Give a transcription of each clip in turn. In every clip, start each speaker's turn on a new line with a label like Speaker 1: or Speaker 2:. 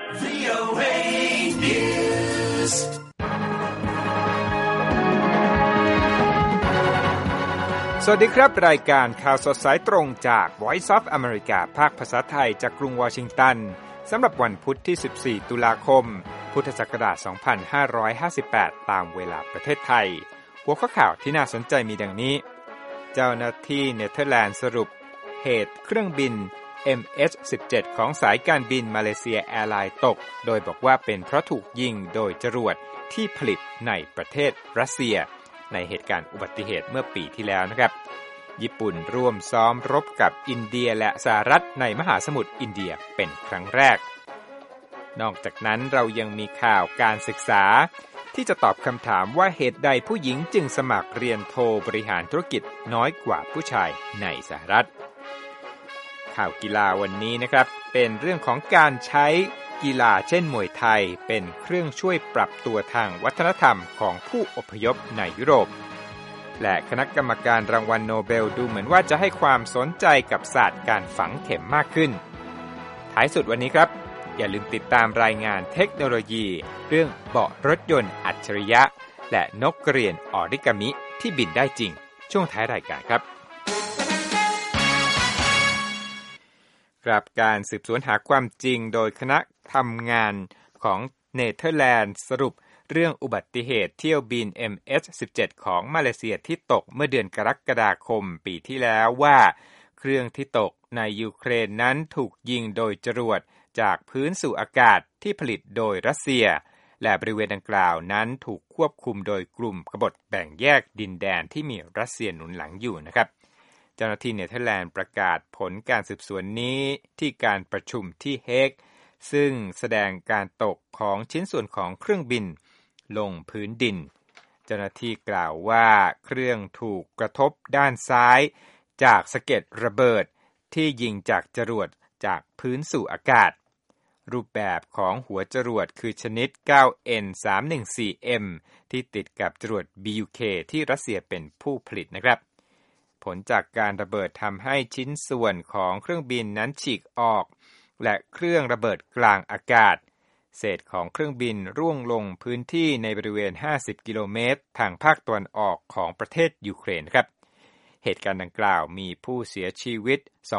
Speaker 1: VOA News
Speaker 2: สวัสดีครับรายการข่าวสดสายตรงจาก Voice of America ภาคภาษาไทยจากกรุงวอชิงตันสำหรับวันพุธที่14ตุลาคมพุทธศักราช2558ตามเวลาประเทศไทยหัวข้อข่าวที่น่าสนใจมีดังนี้เจ้าหน้าที่เนเธอร์แลนด์สรุปเหตุเครื่องบิน MH17 ของสายการบินมาเลเซียแอร์ไลน์ตกโดยบอกว่าเป็นเพราะถูกยิงโดยจรวดที่ผลิตในประเทศรัสเซียในเหตุการณ์อุบัติเหตุเมื่อปีที่แล้วนะครับญี่ปุ่นร่วมซ้อมรบกับอินเดียและสหรัฐในมหาสมุทรอินเดียเป็นครั้งแรกนอกจากนั้นเรายังมีข่าวการศึกษาที่จะตอบคำถามว่าเหตุใดผู้หญิงจึงสมัครเรียนโทบริหารธุรกิจน้อยกว่าผู้ชายในสหรัฐข่าวกีฬาวันนี้นะครับเป็นเรื่องของการใช้กีฬาเช่นมวยไทยเป็นเครื่องช่วยปรับตัวทางวัฒนธรรมของผู้อพยพในยุโรปและคณะกรรมการรางวัลโนเบลดูเหมือนว่าจะให้ความสนใจกับศาสตร์การฝังเข็มมากขึ้นท้ายสุดวันนี้ครับอย่าลืมติดตามรายงานเทคโนโลยีเรื่องเบาะรถยนต์อัจฉริยะและนกกระเรียนออริกามิที่บินได้จริงช่วงท้ายรายการครับครับการสืบสวนหาความจริงโดยคณะทำงานของเนเธอร์แลนด์สรุปเรื่องอุบัติเหตุเที่ยวบิน MH17 ของมาเลเซียที่ตกเมื่อเดือนกรกฎาคมปีที่แล้วว่าเครื่องที่ตกในยูเครนนั้นถูกยิงโดยจรวดจากพื้นสู่อากาศที่ผลิตโดยรัสเซียและบริเวณดังกล่าวนั้นถูกควบคุมโดยกลุ่มกบฏแบ่งแยกดินแดนที่มีรัสเซียหนุนหลังอยู่นะครับเจ้าหน้าที่เนเธอร์แลนด์ประกาศผลการสืบสวนนี้ที่การประชุมที่เฮกซึ่งแสดงการตกของชิ้นส่วนของเครื่องบินลงพื้นดินเจ้าหน้าที่กล่าวว่าเครื่องถูกกระทบด้านซ้ายจากสะเก็ดระเบิดที่ยิงจากจรวดจากพื้นสู่อากาศรูปแบบของหัวจรวดคือชนิด 9N314M ที่ติดกับจรวด BUK ที่รัสเซียเป็นผู้ผลิตนะครับผลจากการระเบิดทำให้ชิ้นส่วนของเครื่องบินนั้นฉีกออกและเครื่องระเบิดกลางอากาศเศษของเครื่องบินร่วงลงพื้นที่ในบริเวณ50กิโลเมตรทางภาคตะวันออกของประเทศยูเครนครับเหตุการณ์ดังกล่าวมีผู้เสียชีวิต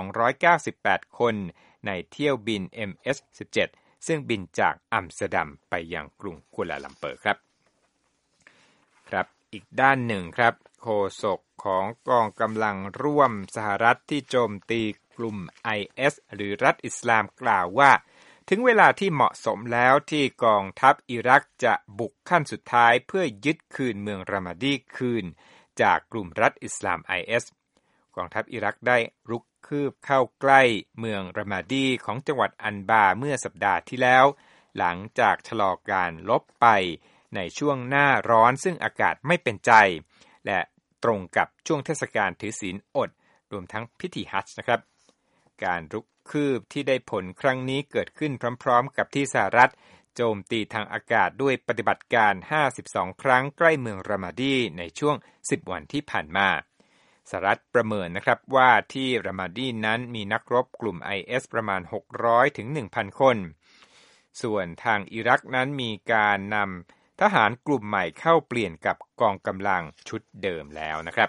Speaker 2: 298คนในเที่ยวบิน MH17 ซึ่งบินจากอัมสเตอร์ดัมไปยังกรุงกัวลาลัมเปอร์ครับอีกด้านหนึ่งครับโฆษกของกองกำลังร่วมสหรัฐที่โจมตีกลุ่ม IS หรือรัฐอิสลามกล่าวว่าถึงเวลาที่เหมาะสมแล้วที่กองทัพอิรักจะบุกขั้นสุดท้ายเพื่อยึดคืนเมืองรามาดีคืนจากกลุ่มรัฐอิสลาม IS กองทัพอิรักได้รุกคืบเข้าใกล้เมืองรามาดีของจังหวัดอันบาเมื่อสัปดาห์ที่แล้วหลังจากชะลอการลบไปในช่วงหน้าร้อนซึ่งอากาศไม่เป็นใจและตรงกับช่วงเทศกาลถือศีลอดรวมทั้งพิธีฮัจญ์นะครับการรุกคืบที่ได้ผลครั้งนี้เกิดขึ้นพร้อมๆกับที่สหรัฐโจมตีทางอากาศด้วยปฏิบัติการ52ครั้งใกล้เมืองรามาดีในช่วง10วันที่ผ่านมาสหรัฐประเมินนะครับว่าที่รามาดีนั้นมีนักรบกลุ่ม IS ประมาณ600ถึง 1,000 คนส่วนทางอิรักนั้นมีการนำทหารกลุ่มใหม่เข้าเปลี่ยนกับกองกำลังชุดเดิมแล้วนะครับ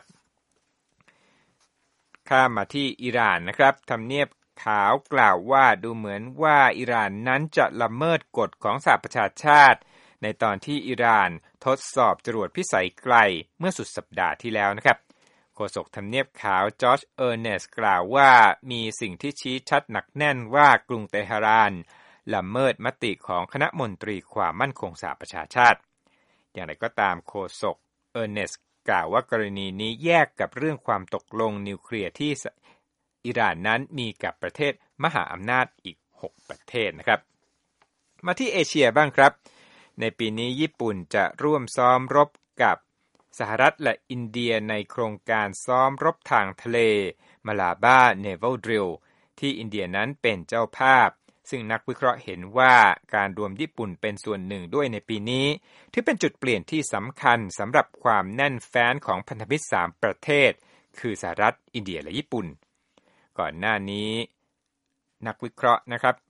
Speaker 2: ข้ามมาที่อิหร่านนะครับทำเนียบขาวกล่าวว่าดูเหมือนว่าอิหร่านนั้นจะละเมิดกฎของสหประชาชาติในตอนที่อิหร่านทดสอบจรวดพิสัยไกลเมื่อสุดสัปดาห์ที่แล้วนะครับโฆษกทำเนียบขาวจอร์จเออร์เนสกล่าวว่ามีสิ่งที่ชี้ชัดหนักแน่นว่ากรุงเตหะรานละเมิดมติของคณะมนตรีความมั่นคงสหประชาชาติอย่างไรก็ตามโฆษกเออร์เนสกล่าวว่ากรณีนี้แยกกับเรื่องความตกลงนิวเคลียร์ที่อิหร่านนั้นมีกับประเทศมหาอำนาจอีก6ประเทศนะครับมาที่เอเชียบ้างครับในปีนี้ญี่ปุ่นจะร่วมซ้อมรบกับสหรัฐและอินเดียในโครงการซ้อมรบทางทะเลมาลาบาเนวัลดริลที่อินเดียนั้นเป็นเจ้าภาพซึ่งนักวิเคราะห์เห็นว่าการรวมญี่ปุ่นเป็นส่วนหนึ่งด้วยในปีนี้ถือเป็นจุดเปลี่ยนที่สำคัญสำหรับความแน่นแฟ้นของพันธมิตร3ประเทศคือสหรัฐอินเดียและญี่ปุ่นก่อนหน้านี้นักวิเคราะห์นะครับ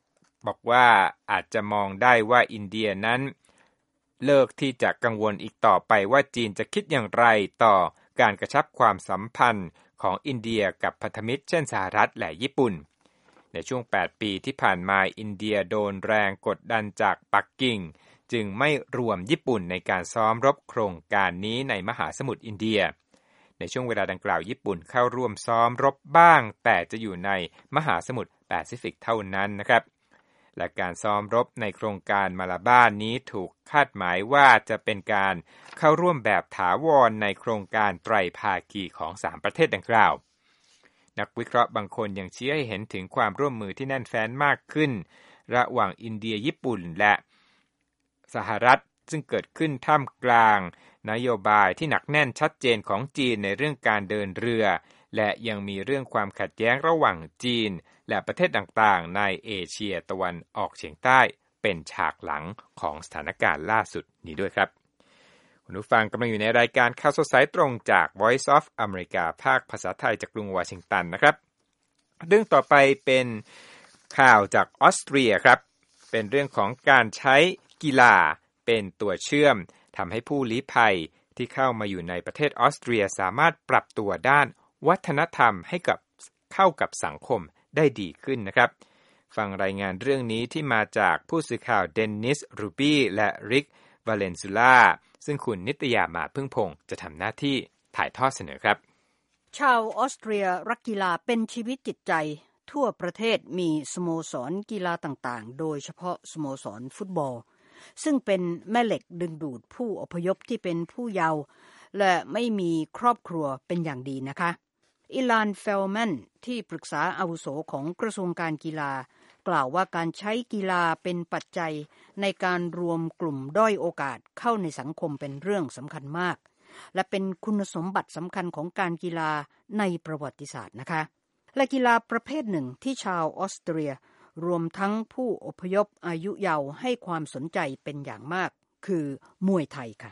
Speaker 2: บอกว่าอาจจะมองได้ว่าอินเดียนั้นเลิกที่จะกังวลอีกต่อไปว่าจีนจะคิดอย่างไรต่อการกระชับความสัมพันธ์ของอินเดียกับพันธมิตรเช่นสหรัฐและญี่ปุ่นในช่วง8ปีที่ผ่านมาอินเดียโดนแรงกดดันจากปักกิ่งจึงไม่รวมญี่ปุ่นในการซ้อมรบโครงการนี้ในมหาสมุทรอินเดียในช่วงเวลาดังกล่าวญี่ปุ่นเข้าร่วมซ้อมรบบ้างแต่จะอยู่ในมหาสมุทรแปซิฟิกเท่านั้นนะครับและการซ้อมรบในโครงการมาลาบ้านี้ถูกคาดหมายว่าจะเป็นการเข้าร่วมแบบถาวรในโครงการไตรภาคีของ3ประเทศดังกล่าวนักวิเคราะห์บางคนยังชี้ให้เห็นถึงความร่วมมือที่แน่นแฟ้นมากขึ้นระหว่างอินเดียญี่ปุ่นและสหรัฐซึ่งเกิดขึ้นท่ามกลางนโยบายที่หนักแน่นชัดเจนของจีนในเรื่องการเดินเรือและยังมีเรื่องความขัดแย้งระหว่างจีนและประเทศต่างๆในเอเชียตะวันออกเฉียงใต้เป็นฉากหลังของสถานการณ์ล่าสุดนี้ด้วยครับคุณผู้ฟังกำลังอยู่ในรายการข่าวสดสายตรงจาก Voice of America ภาคภาษาไทยจากกรุงวอชิงตันนะครับเรื่องต่อไปเป็นข่าวจากออสเตรียครับเป็นเรื่องของการใช้กีฬาเป็นตัวเชื่อมทำให้ผู้ลี้ภัยที่เข้ามาอยู่ในประเทศออสเตรียสามารถปรับตัวด้านวัฒนธรรมให้เข้ากับสังคมได้ดีขึ้นนะครับฟังรายงานเรื่องนี้ที่มาจากผู้สื่อข่าวเดนนิสรูบี้และริกวาเลนซูล่าซึ่งคุณนิตยามาพึ่งพงษ์จะทำหน้าที่ถ่ายทอดเสนอครับ
Speaker 3: ชาวออสเตรียรักกีฬาเป็นชีวิตจิตใจทั่วประเทศมีสโมสรกีฬาต่างๆโดยเฉพาะสโมสรฟุตบอลซึ่งเป็นแม่เหล็กดึงดูดผู้อพยพที่เป็นผู้เยาว์และไม่มีครอบครัวเป็นอย่างดีนะคะอิลานเฟลแมนที่ปรึกษาอาวุโสของกระทรวงการกีฬากล่าวว่าการใช้กีฬาเป็นปัจจัยในการรวมกลุ่มด้อยโอกาสเข้าในสังคมเป็นเรื่องสำคัญมากและเป็นคุณสมบัติสำคัญของการกีฬาในประวัติศาสตร์นะคะและกีฬาประเภทหนึ่งที่ชาวออสเตรียรวมทั้งผู้อพยพอายุเยาว์ให้ความสนใจเป็นอย่างมากคือมวยไทยค่ะ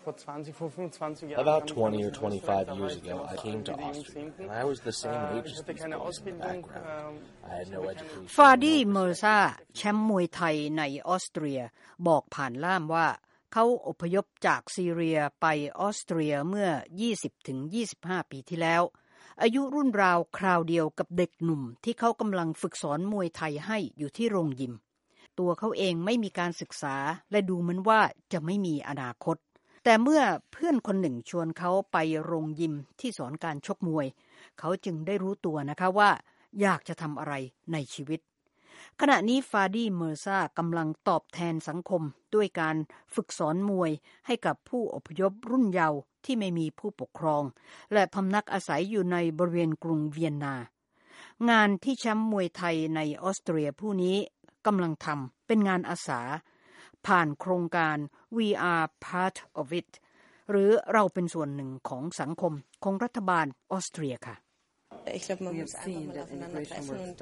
Speaker 4: About 20 or 25 years ago, I came to Austria, and I was the same age as these boys in the background. I had no education.
Speaker 3: ฟาดีเมอร์ซาแชมป์มวยไทยในออสเตรียบอกผ่านล่ามว่าเขาอพยพจากซีเรียไปออสเตรียเมื่อ 20-25 ปีที่แล้วอายุรุ่นราวคราวเดียวกับเด็กหนุ่มที่เขากำลังฝึกสอนมวยไทยให้อยู่ที่โรงยิมตัวเขาเองไม่มีการศึกษาและดูเหมือนว่าจะไม่มีอนาคตแต่เมื่อเพื่อนคนหนึ่งชวนเขาไปโรงยิมที่สอนการชกมวยเขาจึงได้รู้ตัวนะคะว่าอยากจะทำอะไรในชีวิตขณะนี้ฟาดีเมอร์ซากำลังตอบแทนสังคมด้วยการฝึกสอนมวยให้กับผู้อพยพรุ่นเยาว์ที่ไม่มีผู้ปกครองและพำนักอาศัยอยู่ในบริเวณกรุงเวียนนางานที่แชมป์มวยไทยในออสเตรียผู้นี้กำลังทำเป็นงานอาสาผ่านโครงการ We are part of it หรือเราเป็นส่วนหนึ่งของสังคมของรัฐบาลออสเตรียค่ะ
Speaker 5: Ich glaube, man muss einfach mal aufeinander treffen und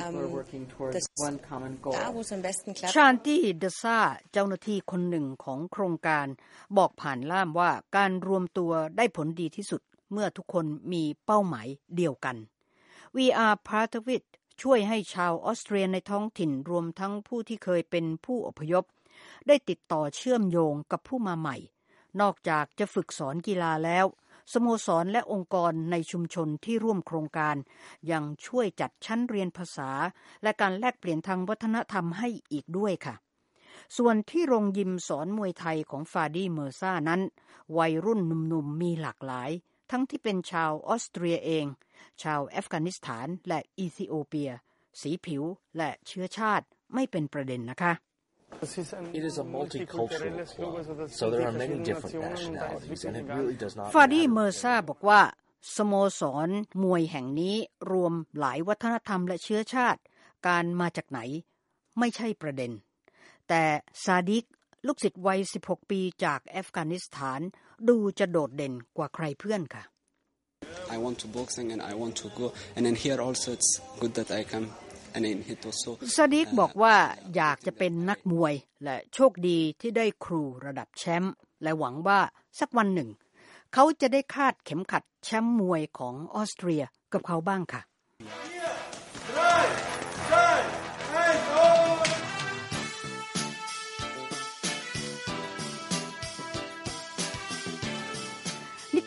Speaker 5: da, wo es am besten klappt.
Speaker 3: ชานตี้เดซาเจ้าหน้าที่คนหนึ่งของโครงการบอกผ่านล่ามว่าการรวมตัวได้ผลดีที่สุดเมื่อทุกคนมีเป้าหมายเดียวกัน We are part of it ช่วยให้ชาวออสเตรียในท้องถิ่นรวมทั้งผู้ที่เคยเป็นผู้อพยพได้ติดต่อเชื่อมโยงกับผู้มาใหม่นอกจากจะฝึกสอนกีฬาแล้วสโมสรและองค์กรในชุมชนที่ร่วมโครงการยังช่วยจัดชั้นเรียนภาษาและการแลกเปลี่ยนทางวัฒนธรรมให้อีกด้วยค่ะส่วนที่โรงยิมสอนมวยไทยของฟาดีเมอร์ซานั้นวัยรุ่นหนุ่มๆมีหลากหลายทั้งที่เป็นชาวออสเตรียเองชาวอัฟกานิสถานและอีธิโอเปียสีผิวและเชื้อชาติไม่เป็นประเด็นนะคะ
Speaker 4: It is a multicultural club, so there are many different nationalities, and it really does not
Speaker 3: ฟาดีเมอร์ซาบอกว่าสโมสรมวยแห่งนี้รวมหลายวัฒนธรรมและเชื้อชาติการมาจากไหนไม่ใช่ประเด็นแต่ซาดิกลูกศิษย์วัย16ปีจากอัฟกานิสถานดูจะโดดเด่นกว่าใครเพื่อนค่ะ
Speaker 6: I want to boxing and I want to go and then here also it's good that I comeซา
Speaker 3: ดิกบอกว่าอยากจะเป็นนักมวยและโชคดีที่ได้ครูระดับแชมป์และหวังว่าสักวันหนึ่งเขาจะได้คาดเข็มขัดแชมป์มวยของออสเตรียกับเขาบ้างค่ะ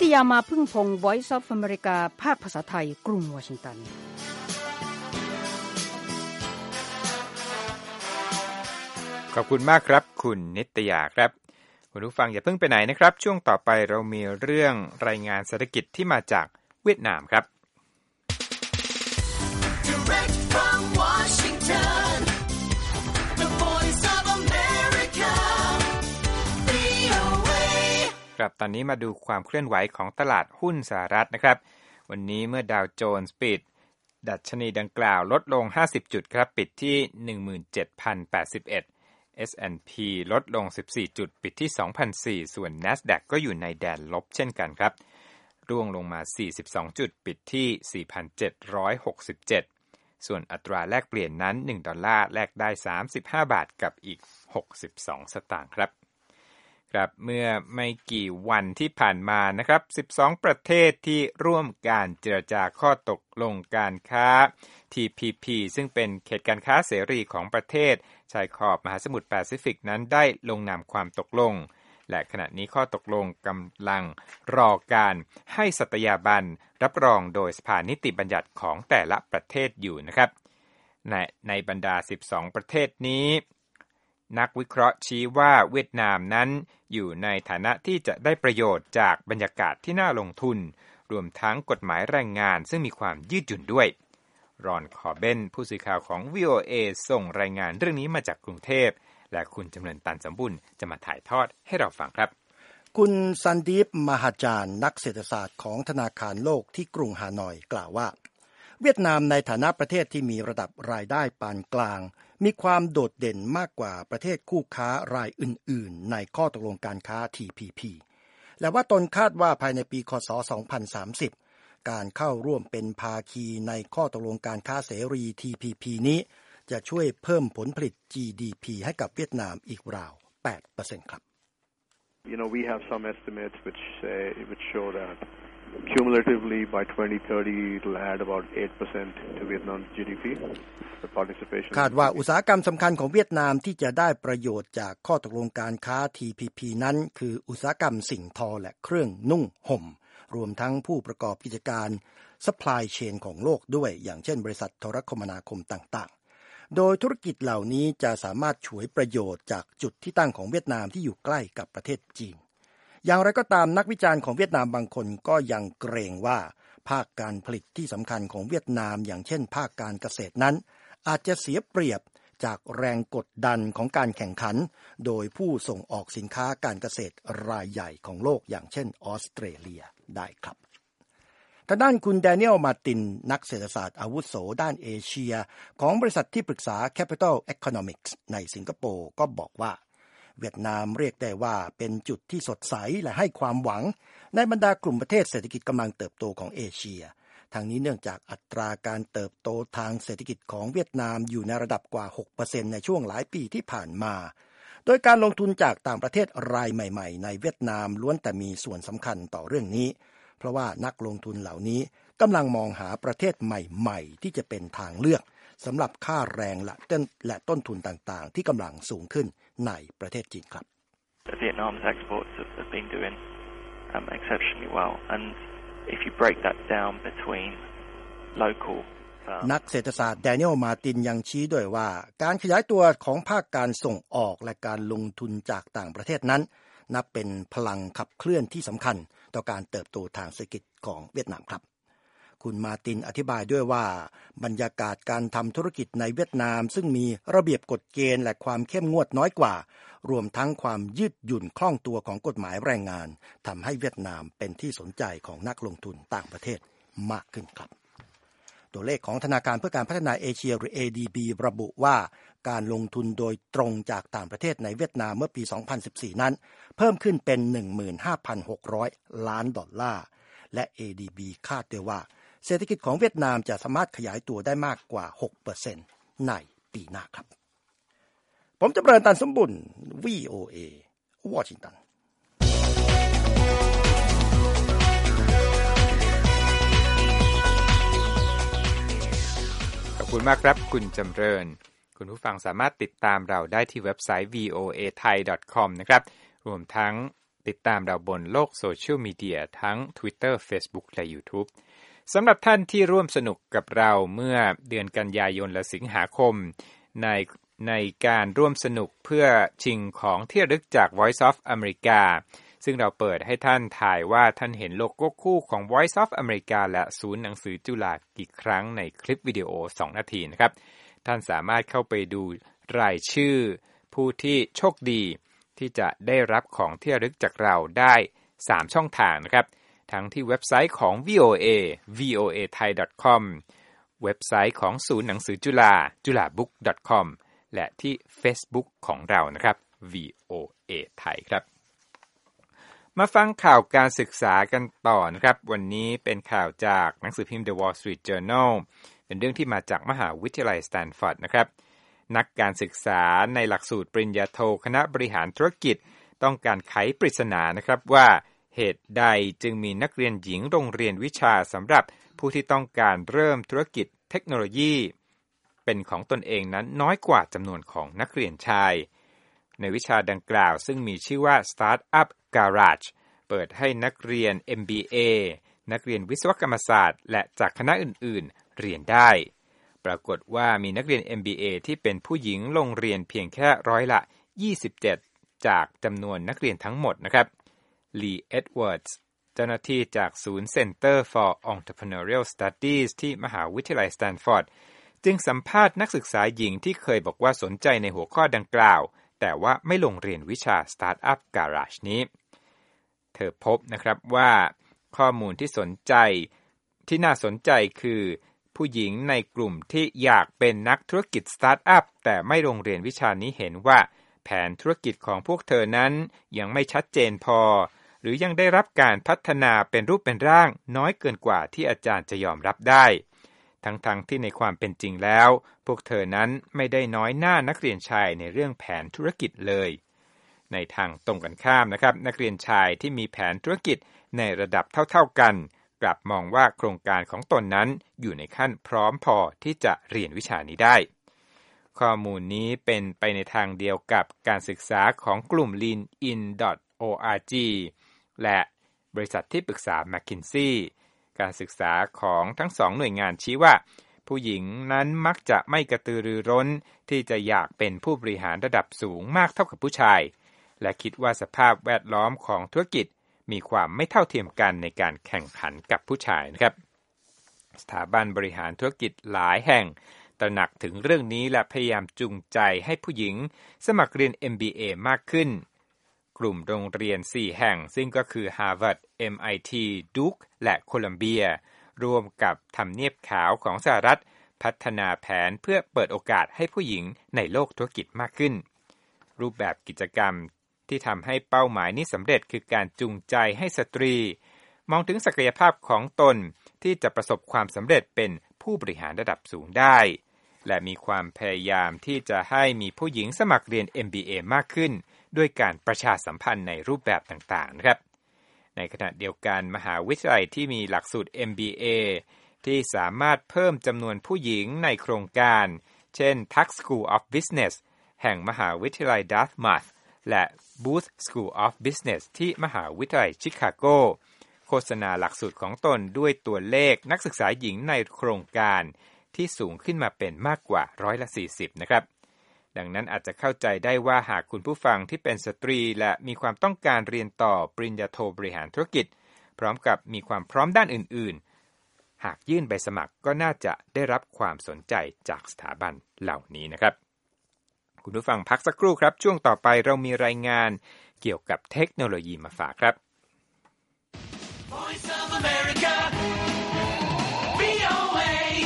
Speaker 3: ตยามาพึ่งพงศ์ Voice of America ภาคภาษาไทยกรุงวอชิงตัน
Speaker 2: ขอบคุณมากครับคุณนิตยาครับคุณผู้ฟังอย่าเพิ่งไปไหนนะครับช่วงต่อไปเรามีเรื่องรายงานเศรษฐกิจที่มาจากเวียดนามครับ
Speaker 1: Direct from Washington, the voice of America, VOA.
Speaker 2: ครับตอนนี้มาดูความเคลื่อนไหวของตลาดหุ้นสหรัฐนะครับวันนี้เมื่อดาวโจนส์ปิดดัชนีดังกล่าวลดลง50จุดครับปิดที่ 17,081 S&P ลดลง14จุดปิดที่ 2,004 ส่วน NASDAQ ก็อยู่ในแดนลบเช่นกันครับร่วงลงมา42จุดปิดที่ 4,767 ส่วนอัตราแลกเปลี่ยนนั้น1ดอลลาร์แลกได้35บาทกับอีก62สตางค์ครับครับเมื่อไม่กี่วันที่ผ่านมานะครับ12ประเทศที่ร่วมการเจรจาข้อตกลงการค้า TPP ซึ่งเป็นเขตการค้าเสรีของประเทศชายขอบมหาสมุทรแปซิฟิกนั้นได้ลงนามความตกลงและขณะนี้ข้อตกลงกำลังรอการให้สัตยาบันรับรองโดยสภานิติบัญญัติของแต่ละประเทศอยู่นะครับในบรรดา12ประเทศนี้นักวิเคราะห์ชี้ว่าเวียดนามนั้นอยู่ในฐานะที่จะได้ประโยชน์จากบรรยากาศที่น่าลงทุนรวมทั้งกฎหมายแรงงานซึ่งมีความยืดหยุ่นด้วยรอนคอร์เบนผู้สื่อข่าวของ VOA ส่งรายงานเรื่องนี้มาจากกรุงเทพและคุณจำเริญตันสมบุญจะมาถ่ายทอดให้เราฟังครับ
Speaker 7: คุณซันดีป มหาจารย์นักเศรษฐศาสตร์ของธนาคารโลกที่กรุงฮานอยกล่าวว่าเวียดนามในฐานะประเทศที่มีระดับรายได้ปานกลางมีความโดดเด่นมากกว่าประเทศคู่ค้ารายอื่นๆในข้อตกลงการค้า TPP และว่าตนคาดว่าภายในปีค.ศ. 2030การเข้าร่วมเป็นภาคีในข้อตกลงการค้าเสรี TPP นี้จะช่วยเพิ่มผลผลิต GDP ให้กับเวียดนามอีกราว 8% ครับ
Speaker 8: You know, we have some estimates which show that cumulatively by 2030 it will add about 8% to Vietnam's GDP. The participation
Speaker 7: คาดว่าอุตสาหกรรมสำคัญของเวียดนามที่จะได้ประโยชน์จากข้อตกลงการค้า TPP นั้นคืออุตสาหกรรมสิ่งทอและเครื่องนุ่งห่มรวมทั้งผู้ประกอบกิจการ supply chain ของโลกด้วยอย่างเช่นบริษัทโทรคมนาคมต่างๆโดยธุรกิจเหล่านี้จะสามารถฉวยประโยชน์จากจุดที่ตั้งของเวียดนามที่อยู่ใกล้กับประเทศจีนอย่างไรก็ตามนักวิจารณ์ของเวียดนามบางคนก็ยังเกรงว่าภาคการผลิตที่สำคัญของเวียดนามอย่างเช่นภาคการเกษตรนั้นอาจจะเสียเปรียบจากแรงกดดันของการแข่งขันโดยผู้ส่งออกสินค้าการเกษตรรายใหญ่ของโลกอย่างเช่นออสเตรเลียได้ครับทางด้านคุณแดเนียล มาร์ตินนักเศรษฐศาสตร์อาวุโสด้านเอเชียของบริษัทที่ปรึกษา Capital Economics ในสิงคโปร์ก็บอกว่าเวียดนามเรียกได้ว่าเป็นจุดที่สดใสและให้ความหวังในบรรดากลุ่มประเทศเศรษฐกิจกำลังเติบโตของเอเชียทางนี้เนื่องจากอัตราการเติบโตทางเศรษฐกิจของเวียดนามอยู่ในระดับกว่า 6% ในช่วงหลายปีที่ผ่านมาโดยการลงทุนจากต่างประเทศรายใหม่ๆในเวียดนามล้วนแต่มีส่วนสำคัญต่อเรื่องนี้เพราะว่านักลงทุนเหล่านี้กำลังมองหาประเทศใหม่ๆที่จะเป็นทางเลือกสำหรับค่าแรงและต้นทุนต่างๆที่กำลังสูงขึ้นในประเทศจีนครับ
Speaker 9: Vietnam's exports have been doing exceptionally well and if you break that down between local
Speaker 7: นักเศรษฐศาสตร์แดเนียล มาร์ตินยังชี้ด้วยว่าการขยายตัวของภาคการส่งออกและการลงทุนจากต่างประเทศนั้นนับเป็นพลังขับเคลื่อนที่สำคัญต่อการเติบโตทางเศรษฐกิจของเวียดนามครับคุณมาร์ตินอธิบายด้วยว่าบรรยากาศการทำธุรกิจในเวียดนามซึ่งมีระเบียบกฎเกณฑ์และความเข้มงวดน้อยกว่ารวมทั้งความยืดหยุ่นคล่องตัวของกฎหมายแรงงานทำให้เวียดนามเป็นที่สนใจของนักลงทุนต่างประเทศมากขึ้นครับตัวเลขของธนาคารเพื่อการพัฒนาเอเชียหรือ ADB ระบุว่าการลงทุนโดยตรงจากต่างประเทศในเวียดนามเมื่อปี 2014 นั้นเพิ่มขึ้นเป็น 15,600 ล้านดอลลาร์และ ADB คาดด้วยว่าเศรษฐกิจของเวียดนามจะสามารถขยายตัวได้มากกว่า 6% ในปีหน้าครับผมจำเริญตันสมบุญ VOA วอชิงตัน
Speaker 2: ขอบคุณมากครับคุณจำเริญคุณผู้ฟังสามารถติดตามเราได้ที่เว็บไซต์ voathai.com นะครับรวมทั้งติดตามเราบนโลกโซเชียลมีเดียทั้ง Twitter Facebook และ YouTube สำหรับท่านที่ร่วมสนุกกับเราเมื่อเดือนกันยายนและสิงหาคมในการร่วมสนุกเพื่อชิงของที่ระลึกจาก Voice of America ซึ่งเราเปิดให้ท่านถ่ายว่าท่านเห็นโลโก้คู่ของ Voice of America และศูนย์หนังสือจุฬากี่ครั้งในคลิปวิดีโอ2นาทีนะครับท่านสามารถเข้าไปดูรายชื่อผู้ที่โชคดีที่จะได้รับของที่ระลึกจากเราได้3ช่องทางนะครับทั้งที่เว็บไซต์ของ VOA voathai.com เว็บไซต์ของศูนย์หนังสือจุฬา julabook.com และที่ Facebook ของเรานะครับ VOA ไทยครับมาฟังข่าวการศึกษากันต่อนะครับวันนี้เป็นข่าวจากหนังสือพิมพ์ The Wall Street Journal เป็นเรื่องที่มาจากมหาวิทยาลัยสแตนฟอร์ดนะครับนักการศึกษาในหลักสูตรปริญญาโทคณะบริหารธุรกิจต้องการไขปริศนานะครับว่าเหตุใดจึงมีนักเรียนหญิงโรงเรียนวิชาสำหรับผู้ที่ต้องการเริ่มธุรกิจเทคโนโลยีเป็นของตนเองนั้นน้อยกว่าจำนวนของนักเรียนชายในวิชาดังกล่าวซึ่งมีชื่อว่า Startup Garage เปิดให้นักเรียน MBA นักเรียนวิศวกรรมศาสตร์และจากคณะอื่นๆเรียนได้ปรากฏว่ามีนักเรียน MBA ที่เป็นผู้หญิงลงเรียนเพียงแค่27%จากจำนวนนักเรียนทั้งหมดนะครับลีเอ็ดเวิร์ดส์เจ้าหน้าที่จากศูนย์ Center for Entrepreneurial Studies ที่มหาวิทยาลัยสแตนฟอร์ดจึงสัมภาษณ์นักศึกษาหญิงที่เคยบอกว่าสนใจในหัวข้อดังกล่าวแต่ว่าไม่ลงเรียนวิชา Startup Garage นี้เธอพบนะครับว่าข้อมูลที่น่าสนใจคือผู้หญิงในกลุ่มที่อยากเป็นนักธุรกิจสตาร์ทอัพแต่ไม่ลงเรียนวิชานี้เห็นว่าแผนธุรกิจของพวกเธอนั้นยังไม่ชัดเจนพอหรือยังได้รับการพัฒนาเป็นรูปเป็นร่างน้อยเกินกว่าที่อาจารย์จะยอมรับได้ทั้งที่ในความเป็นจริงแล้วพวกเธอนั้นไม่ได้น้อยหน้านักเรียนชายในเรื่องแผนธุรกิจเลยในทางตรงกันข้ามนะครับนักเรียนชายที่มีแผนธุรกิจในระดับเท่าๆกันกลับมองว่าโครงการของตนนั้นอยู่ในขั้นพร้อมพอที่จะเรียนวิชานี้ได้ข้อมูลนี้เป็นไปในทางเดียวกับการศึกษาของกลุ่ม leanin.org และบริษัทที่ปรึกษา McKinsey การศึกษาของทั้งสองหน่วยงานชี้ว่าผู้หญิงนั้นมักจะไม่กระตือรือร้นที่จะอยากเป็นผู้บริหารระดับสูงมากเท่ากับผู้ชายและคิดว่าสภาพแวดล้อมของธุรกิจมีความไม่เท่าเทียมกันในการแข่งขันกับผู้ชายนะครับสถาบันบริหารธุรกิจหลายแห่งตระหนักถึงเรื่องนี้และพยายามจูงใจให้ผู้หญิงสมัครเรียน MBA มากขึ้นกลุ่มโรงเรียน4แห่งซึ่งก็คือ Harvard, MIT, Duke และโคลัมเบียร่วมกับทำเนียบขาวของสหรัฐพัฒนาแผนเพื่อเปิดโอกาสให้ผู้หญิงในโลกธุรกิจมากขึ้นรูปแบบกิจกรรมที่ทำให้เป้าหมายนี้สำเร็จคือการจูงใจให้สตรีมองถึงศักยภาพของตนที่จะประสบความสำเร็จเป็นผู้บริหารระดับสูงได้และมีความพยายามที่จะให้มีผู้หญิงสมัครเรียน MBA มากขึ้นด้วยการประชาสัมพันธ์ในรูปแบบต่างๆนะครับในขณะเดียวกันมหาวิทยาลัยที่มีหลักสูตร MBA ที่สามารถเพิ่มจำนวนผู้หญิงในโครงการเช่น Tuck School of Business แห่งมหาวิทยาลัย Dartmouth และ Booth School of Business ที่มหาวิทยาลัยชิคาโกโฆษณาหลักสูตรของตนด้วยตัวเลขนักศึกษาหญิงในโครงการที่สูงขึ้นมาเป็นมากกว่า40%นะครับดังนั้นอาจจะเข้าใจได้ว่าหากคุณผู้ฟังที่เป็นสตรีและมีความต้องการเรียนต่อปริญญาโทบริหารธุรกิจพร้อมกับมีความพร้อมด้านอื่นๆหากยื่นใบสมัครก็น่าจะได้รับความสนใจจากสถาบันเหล่านี้นะครับคุณผู้ฟังพักสักครู่ครับช่วงต่อไปเรามีรายงานเกี่ยวกับเทคโนโลยีมาฝากครับ
Speaker 1: Voice of America, VOA,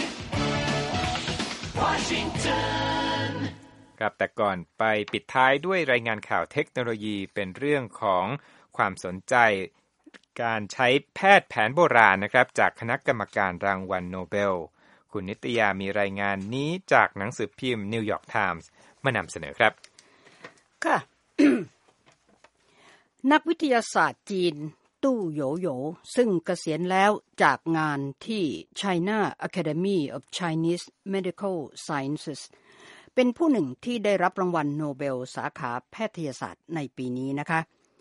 Speaker 1: Washington
Speaker 2: ครับแต่ก่อนไปปิดท้ายด้วยรายงานข่าวเทคโนโลยีเป็นเรื่องของความสนใจการใช้แพทย์แผนโบราณนะครับจากคณะกรรมการรางวัลโนเบลคุณนิตยามีรายงานนี้จากหนังสือพิมพ์ New York Times มานำเสนอครับ
Speaker 3: ค่ะ นักวิทยาศาสตร์จีนตู้โหยโหยซึ่งเกษียณแล้วจากงานที่ China Academy of Chinese Medical Sciences เป็นผู้หนึ่งที่ได้รับรางวัลโนเบลสาขาแพทยศาสตร์ในปีนี้นะคะ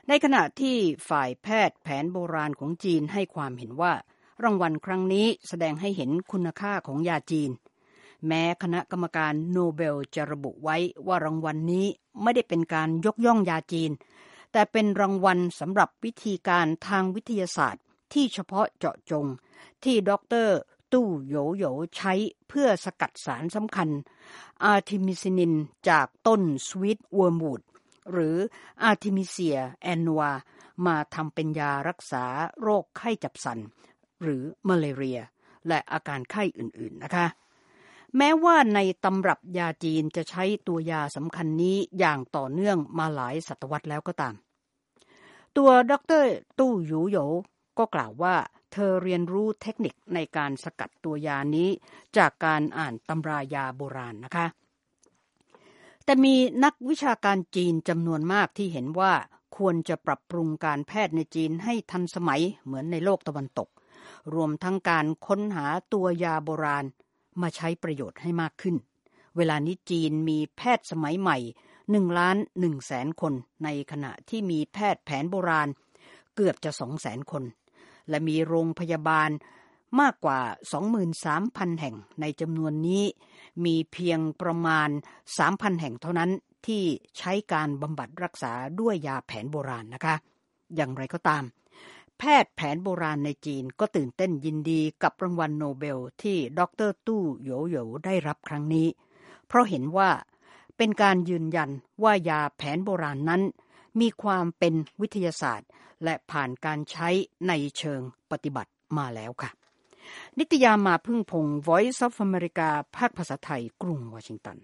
Speaker 3: ในขณะที่ฝ่ายแพทย์แผนโบราณของจีนให้ความเห็นว่ารางวัลครั้งนี้แสดงให้เห็นคุณค่าของยาจีนแม้คณะกรรมการโนเบลจะระบุไว้ว่ารางวัลนี้ไม่ได้เป็นการยกย่องยาจีนแต่เป็นรางวัลสำหรับวิธีการทางวิทยาศาสตร์ที่เฉพาะเจาะจงที่ดร.ตู้โหโหใช้เพื่อสกัดสารสำคัญอาร์ทิมิซินินจากต้นสวีทเวิร์มวูดหรืออาร์ทิมิเซียแอนนัวมาทำเป็นยารักษาโรคไข้จับสันหรือมาเลเรียและอาการไข้อื่นๆนะคะแม้ว่าในตำรับยาจีนจะใช้ตัวยาสำคัญนี้อย่างต่อเนื่องมาหลายศตวรรษแล้วก็ตามตัวดร.ตู้หยูโหยก็กล่าวว่าเธอเรียนรู้เทคนิคในการสกัดตัวยานี้จากการอ่านตำรายาโบราณนะคะแต่มีนักวิชาการจีนจำนวนมากที่เห็นว่าควรจะปรับปรุงการแพทย์ในจีนให้ทันสมัยเหมือนในโลกตะวันตกรวมทั้งการค้นหาตัวยาโบราณมาใช้ประโยชน์ให้มากขึ้นเวลานี้จีนมีแพทย์สมัยใหม่1,100,000 คนในขณะที่มีแพทย์แผนโบราณเกือบจะ 200,000 คนและมีโรงพยาบาลมากกว่า 23,000 แห่งในจำนวนนี้มีเพียงประมาณ 3,000 แห่งเท่านั้นที่ใช้การบำบัดรักษาด้วยยาแผนโบราณนะคะอย่างไรก็ตามแพทย์แผนโบราณในจีนก็ตื่นเต้นยินดีกับรางวัลโนเบลที่ดร.ตู้โหโหยได้รับครั้งนี้เพราะเห็นว่าเป็นการยืนยันว่ายาแผนโบราณนั้นมีความเป็นวิทยาศาสตร์และผ่านการใช้ในเชิงปฏิบัติมาแล้วค่ะนิตยามาพึ่งพงษ์ Voice of America ภาคภาษาไทยกรุงวอชิงตัน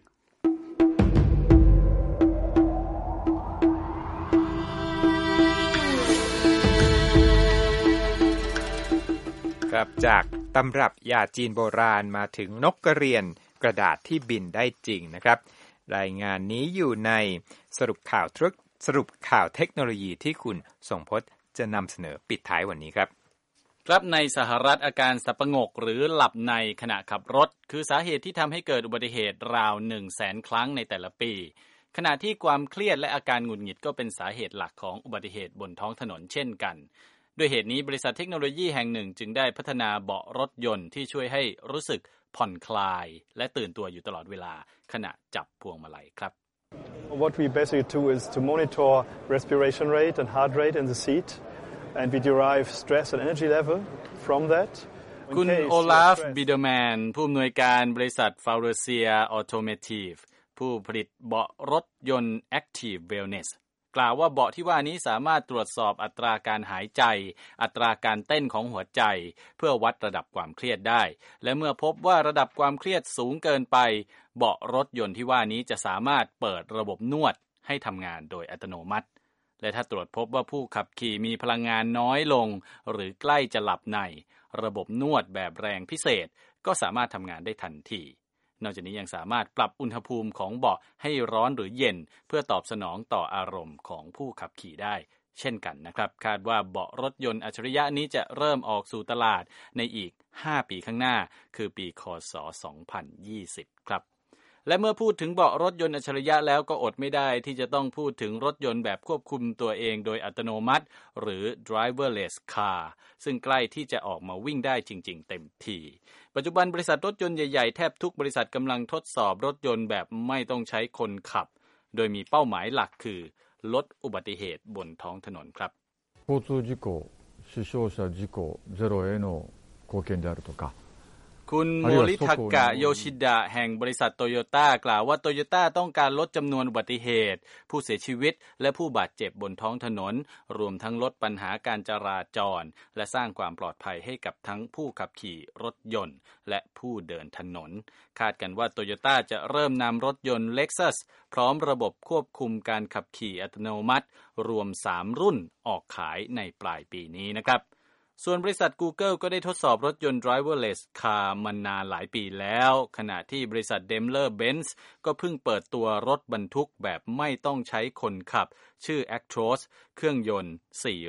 Speaker 2: ครับจากตำรับยาจีนโบราณมาถึงนกกระเรียนกระดาษที่บินได้จริงนะครับรายงานนี้อยู่ในสรุปข่าวเทคโนโลยีที่คุณทรงพจน์จะนำเสนอปิดท้ายวันนี้ครับ
Speaker 10: ครับในสหรัฐอาการสับประงกหรือหลับในขณะขับรถคือสาเหตุที่ทำให้เกิดอุบัติเหตุราว 100,000 ครั้งในแต่ละปีขณะที่ความเครียดและอาการหงุดหงิดก็เป็นสาเหตุหลักของอุบัติเหตุบนท้องถนนเช่นกันด้วยเหตุนี้บริษัทเทคโนโลยีแห่งหนึ่งจึงได้พัฒนาเบาะรถยนต์ที่ช่วยให้รู้สึกผ่อนคลายและตื่นตัวอยู่ตลอดเวลาขณะจับพวงมาลัยครับ
Speaker 11: What we basically do is to monitor respiration rate and heart rate in the seat and we derive stress and energy level from that
Speaker 10: คุณโอลาฟบิเดอร์แมนผู้อำนวยการบริษัท Faurecia Automotive ผู้ผลิตเบาะรถยนต์ Active Wellnessกล่าวว่าเบาะที่ว่านี้สามารถตรวจสอบอัตราการหายใจอัตราการเต้นของหัวใจเพื่อวัดระดับความเครียดได้และเมื่อพบว่าระดับความเครียดสูงเกินไปเบาะรถยนต์ที่ว่านี้จะสามารถเปิดระบบนวดให้ทำงานโดยอัตโนมัติและถ้าตรวจพบว่าผู้ขับขี่มีพลังงานน้อยลงหรือใกล้จะหลับในระบบนวดแบบแรงพิเศษก็สามารถทำงานได้ทันทีนอกจากนี้ยังสามารถปรับอุณหภูมิของเบาะให้ร้อนหรือเย็นเพื่อตอบสนองต่ออารมณ์ของผู้ขับขี่ได้เช่นกันนะครับคาดว่าเบาะรถยนต์อัจฉริยะนี้จะเริ่มออกสู่ตลาดในอีก5 ปีข้างหน้าคือปีค.ศ. 2020 ครับและเมื่อพูดถึงเบาะรถยนต์อัจฉริยะแล้วก็อดไม่ได้ที่จะต้องพูดถึงรถยนต์แบบควบคุมตัวเองโดยอัตโนมัติหรือ driverless car ซึ่งใกล้ที่จะออกมาวิ่งได้จริงๆเต็มทีปัจจุบันบริษัทรถยนต์ใหญ่ๆแทบทุกบริษัทกำลังทดสอบรถยนต์แบบไม่ต้องใช้คนขับโดยมีเป้าหมายหลักคือลดอุบัติเหตุบนท้องถนนครับ
Speaker 12: 交通事故死傷者事故ゼロへの貢献であるとか
Speaker 10: คุณโมริทากะโยชิดะแห่งบริษัทโตโยต้ากล่าวว่าโตโยต้าต้องการลดจำนวนอุบัติเหตุผู้เสียชีวิตและผู้บาดเจ็บบนท้องถนนรวมทั้งลดปัญหาการจราจรและสร้างความปลอดภัยให้กับทั้งผู้ขับขี่รถยนต์และผู้เดินถนนคาดกันว่าโตโยต้าจะเริ่มนำรถยนต์ Lexus พร้อมระบบควบคุมการขับขี่อัตโนมัติรวม3รุ่นออกขายในปลายปีนี้นะครับส่วนบริษัท Google ก็ได้ทดสอบรถยนต์ driverless car มานานหลายปีแล้วขณะที่บริษัท Daimler-Benz ก็เพิ่งเปิดตัวรถบรรทุกแบบไม่ต้องใช้คนขับชื่อ Actros เครื่องยนต์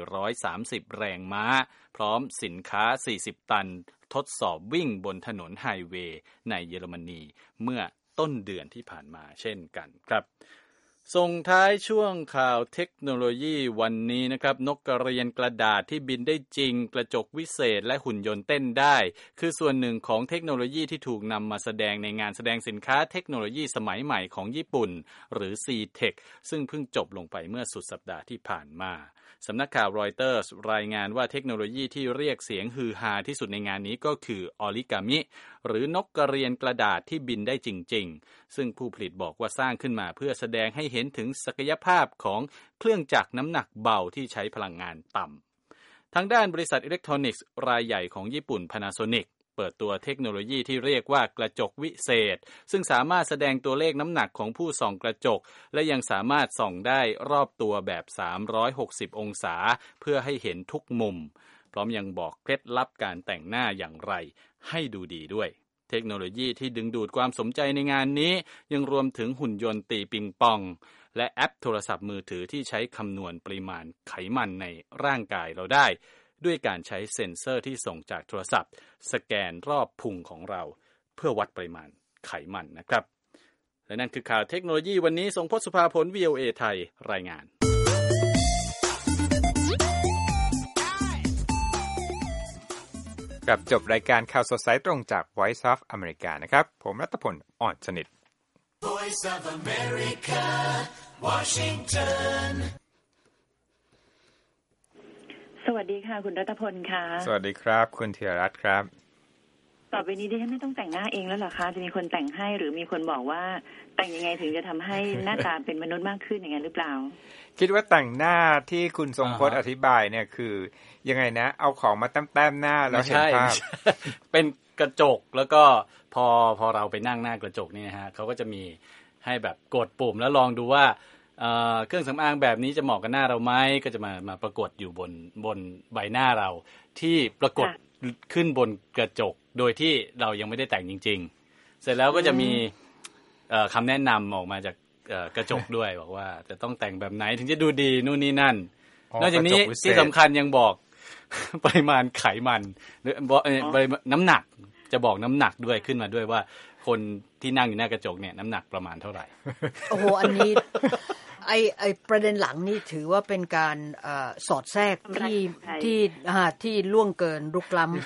Speaker 10: 430แรงม้าพร้อมสินค้า40ตันทดสอบวิ่งบนถนนไฮเวย์ในเยอรมนีเมื่อต้นเดือนที่ผ่านมาเช่นกันครับส่งท้ายช่วงข่าวเทคโนโลยีวันนี้นะครับนกกระเรียนกระดาษที่บินได้จริงกระจกวิเศษและหุ่นยนต์เต้นได้คือส่วนหนึ่งของเทคโนโลยีที่ถูกนำมาแสดงในงานแสดงสินค้าเทคโนโลยีสมัยใหม่ของญี่ปุ่นหรือ C-Tech ซึ่งเพิ่งจบลงไปเมื่อสุดสัปดาห์ที่ผ่านมาสำนักข่าวรอยเตอร์สรายงานว่าเทคโนโลยีที่เรียกเสียงฮือฮาที่สุดในงานนี้ก็คือออริกามิหรือนกกระเรียนกระดาษที่บินได้จริงๆซึ่งผู้ผลิตบอกว่าสร้างขึ้นมาเพื่อแสดงให้เห็นถึงศักยภาพของเครื่องจักรน้ำหนักเบาที่ใช้พลังงานต่ำทางด้านบริษัทอิเล็กทรอนิกส์รายใหญ่ของญี่ปุ่น Panasonicเปิดตัวเทคโนโลยีที่เรียกว่ากระจกวิเศษซึ่งสามารถแสดงตัวเลขน้ำหนักของผู้ส่องกระจกและยังสามารถส่องได้รอบตัวแบบ360องศาเพื่อให้เห็นทุกมุมพร้อมยังบอกเคล็ดลับการแต่งหน้าอย่างไรให้ดูดีด้วยเทคโนโลยีที่ดึงดูดความสนใจในงานนี้ยังรวมถึงหุ่นยนต์ตีปิงปองและแอปโทรศัพท์มือถือที่ใช้คำนวณปริมาณไขมันในร่างกายเราได้ด้วยการใช้เซ็นเซอร์ที่ส่งจากโทรศัพท์สแกนรอบพุงของเราเพื่อวัดปริมาณไขมันนะครับและนั่นคือข่าวเทคโนโลยีวันนี้ทรงพจน์สุภาผล VOA ไทยรายงาน
Speaker 2: กับจบรายการข่าวสดสายตรงจาก Voice of America นะครับผมรัตพลอ่อนสนิท
Speaker 1: Voice of America Washington
Speaker 13: สวัสดีค่ะคุณรัตพลค่ะ
Speaker 2: สวัสดีครับคุณธีรรัตน์ครับ
Speaker 13: ต่อไปนี้ดิฉันไม่ต้องแต่งหน้าเองแล้วเหรอคะจะมีคนแต่งให้หรือมีคนบอกว่าแต่งยังไงถึงจะทำให้หน้าตาเป็นมนุษย์มากขึ้นอย่างนั้นหรือเปล่า
Speaker 2: คิดว่าแต่งหน้าที่คุณทรงพจน์อธิบายเนี่ยคือยังไงนะเอาของมาแต้มๆหน้าแล้วเห็นภาพ
Speaker 10: เป็นกระจกแล้วก็พอเราไปนั่งหน้ากระจกนี่นะฮะเขาก็จะมีให้แบบกดปุ่มแล้วลองดูว่าเครื่องสำอางแบบนี้จะเหมาะกับหน้าเราไหมก็จะมาปรากฏอยู่บนใบหน้าเราที่ปรากฏขึ้นบนกระจกโดยที่เรายังไม่ได้แต่งจริงๆเสร็จแล้วก็จะมีคำแนะนำออกมาจากกระจกด้วยบอกว่าจะต้องแต่งแบบไหนถึงจะดูดีนู่นนี่นั่นนอกจากนี้ที่สำคัญยังบอกปริมาณไขมันหรือน้ำหนักจะบอกน้ำหนักด้วยขึ้นมาด้วยว่าคนที่นั่งอยู่หน้ากระจกเนี่ยน้ำหนักประมาณเท่าไหร่
Speaker 3: โอ้โหอันนี้ไอประเด็นหลังนี่ถือว่าเป็นการสอดแทรกที่ล่วงเกินรุกล้ำ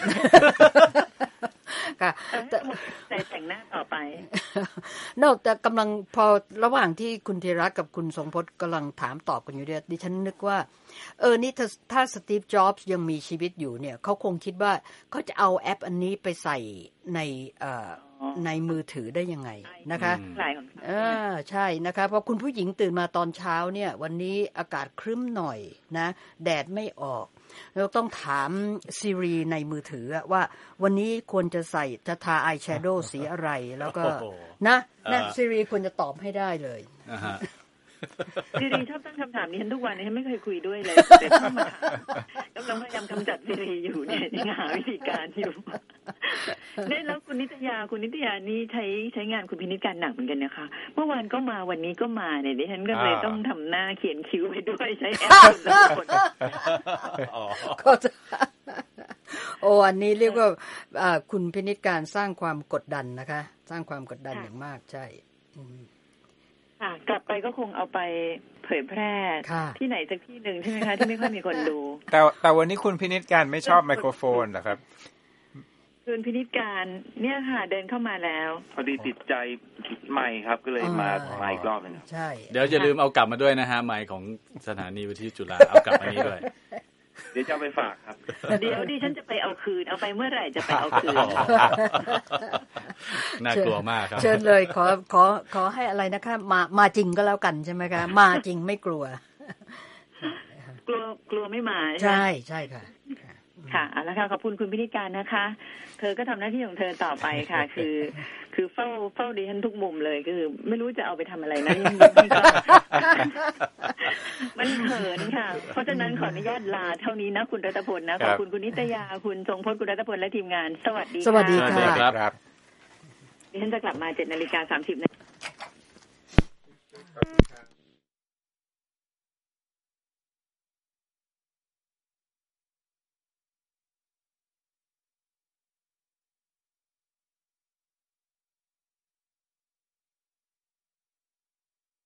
Speaker 3: ค่ะ
Speaker 13: แต่งหน้าต่อไป
Speaker 3: นอกจากกำลังพอระหว่างที่คุณธีรัตน์กับคุณทรงพจน์กำลังถามตอบกันอยู่เนี่ยดิฉันนึกว่านี่ถ้าสตีฟจ็อบส์ยังมีชีวิตอยู่เนี่ยเขาคงคิดว่าเขาจะเอาแอปอันนี้ไปใส่ในมือถือได้ยังไงนะคะใช่นะคะเพราะคุณผู้หญิงตื่นมาตอนเช้าเนี่ยวันนี้อากาศครึ้มหน่อยนะแดดไม่ออกเราต้องถาม Siri ในมือถือว่าวันนี้ควรจะทาอายแชโดว์สีอะไรแล้วก็นะ Siri ควรจะตอบให้ได้เลย
Speaker 13: ซีรีชอบตั้งคำถามนี้ฉันทุกวันนี้ฉันไม่เคยคุยด้วยเลยแต่ต้องมาถามกำลังพยายามกำจัดซีรีอยู่เนี่ยยังหาวิธีการอยู่เนี่ยแล้วคุณนิตยานี่ใช้งานคุณพินิจการหนักเหมือนกันนะคะเมื่อวานก็มาวันนี้ก็มาเนี่ยดิฉันก็เลยต้องทำหน้าเขียนคิ้วไปด้วยใช้แอปคน
Speaker 3: ก็อันนี้เรียกว่าคุณพินิจการสร้างความกดดันนะคะสร้างความกดดันอย่างมากใช่
Speaker 13: กลับไปก็คงเอาไปเผยแพร่ที่ไหนสักที่หนึ่งใช่ไหมคะที่ไม่ค่อยมีคนดู
Speaker 2: แต่วันนี้คุณพินิจการไม่ชอบไมโครโฟนเหรอครับ
Speaker 13: คุณพินิจการเนี่ยค่ะเดินเข้ามาแล้ว
Speaker 14: พอดีติดใจไมค์ครับก็เลยมาไมค์รอบนึง
Speaker 3: ใช่
Speaker 10: เดี๋ยวอย่าลืมเอากลับมาด้วยนะฮะไมค์ของสถานีวิทยุจุฬาเอากลับมานี้ด้วย
Speaker 14: เดี๋ยวจะไปฝากครับ
Speaker 13: เดี๋ยวดิฉันจะไปเอาคืนเอาไปเมื่อไหร่จะไปเอาคืน
Speaker 10: น่ากลัวมากครับ
Speaker 3: เชิญเลยขอให้อะไรนะคะมาจริงก็แล้วกันใช่ไหมคะมาจริงไม่กลัว
Speaker 13: กลัวไม่มา
Speaker 3: ใช่ใช่ค่ะ
Speaker 13: ค่ะเอาละค่ะขอบคุณคุณพินิจการนะคะเธอก็ทำหน้าที่ของเธอต่อไปค่ะคือเฝ้าดิฉันทุกมุมเลยคือไม่รู้จะเอาไปทำอะไรนะมันเขินค่ะเพราะฉะนั้นขออนุญาตลาเท่านี้นะคุณรัตพลนะขอบคุณคุณนิตยาคุณทรงพจน์คุณรัตพลและทีมงานสวัสดีค่ะ
Speaker 3: สวัสดีค่ะ
Speaker 13: ดิฉันจะกลับมา 7:30 น